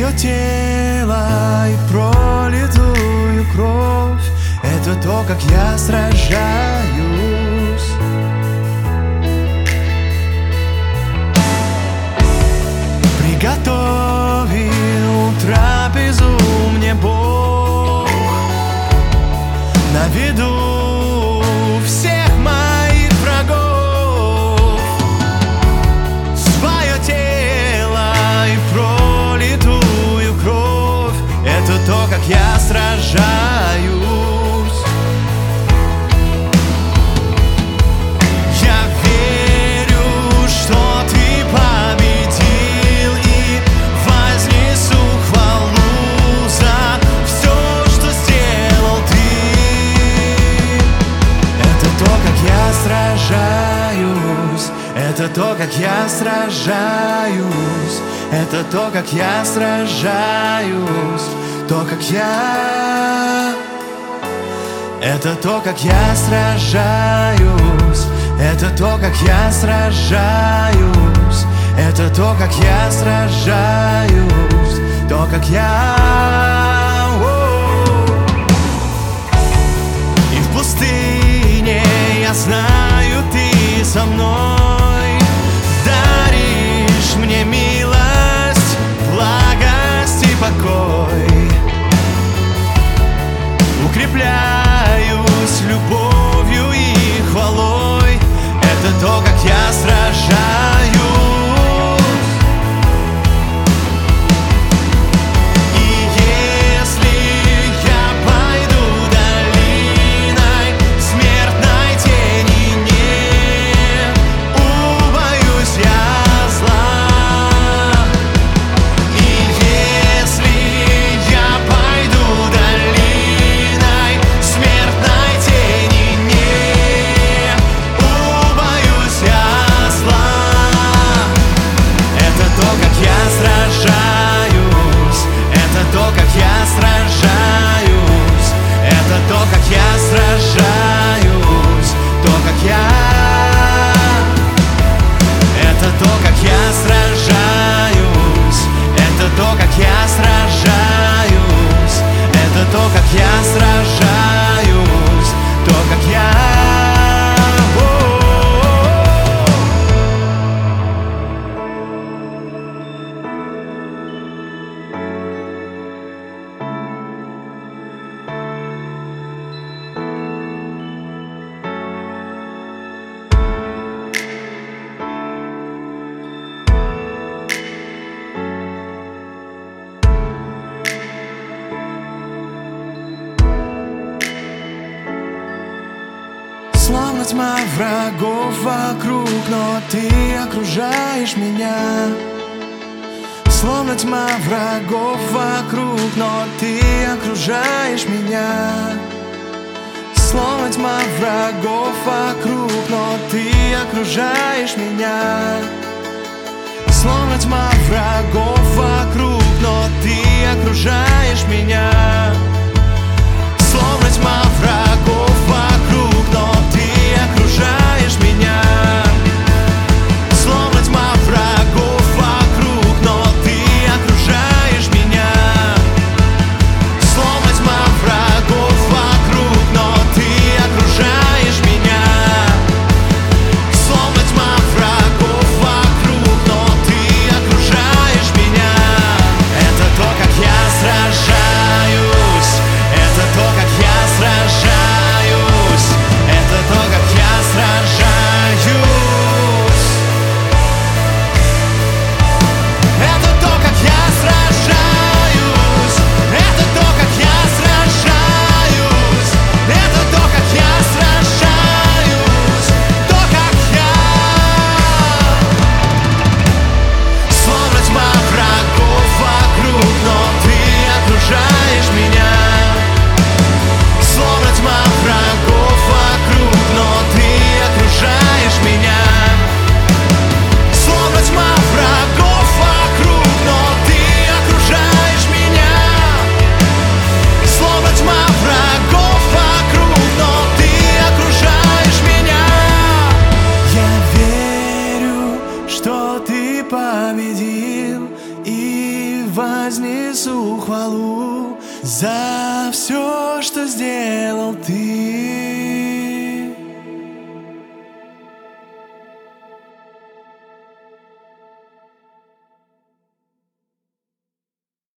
свое тело и пролитую кровь. Это то, как я сражаюсь. Приготовил трапезу мне Бог на виду всех моих врагов. Свое тело и пролитую кровь — это то, как я сражаюсь. Я верю, что ты победил, и вознесу хвалу за все, что сделал ты. Это то, как я сражаюсь. Это то, как я сражаюсь. Это то, как я сражаюсь. То, как я. Это то, как я сражаюсь. Это то, как я сражаюсь. Это то, как я сражаюсь. То, как я. И в пустыне я знаю, ты со мной. Даришь мне милость, благость и покой. Укрепляюсь любовью и хвалой. Это то, как я сражаюсь. И если я пойду долиной смертной тени, не убоюсь я зла. И если я пойду долиной смертной тени, не убоюсь я зла. Это то, как я сражаюсь. Это то, как я сражаюсь. Это то, как я сражаюсь. То, как я. Это то, как я сражаюсь. Это то, как я сражаюсь. Это то, как я сражаюсь. То, как я. Словно тьма врагов вокруг, но ты окружаешь меня. Словно тьма врагов вокруг, но ты окружаешь меня. Словно тьма врагов вокруг, но ты окружаешь меня. Словно тьма врагов вокруг, но ты окружаешь меня. Словно тьма врагов вокруг, но ты окружаешь меня. Словно тьма врагов вокруг, но ты окружаешь меня. Словно тьма врагов вокруг, но ты окружаешь меня. Словно тьма врагов вокруг, но ты окружаешь меня. за все, что сделал ты.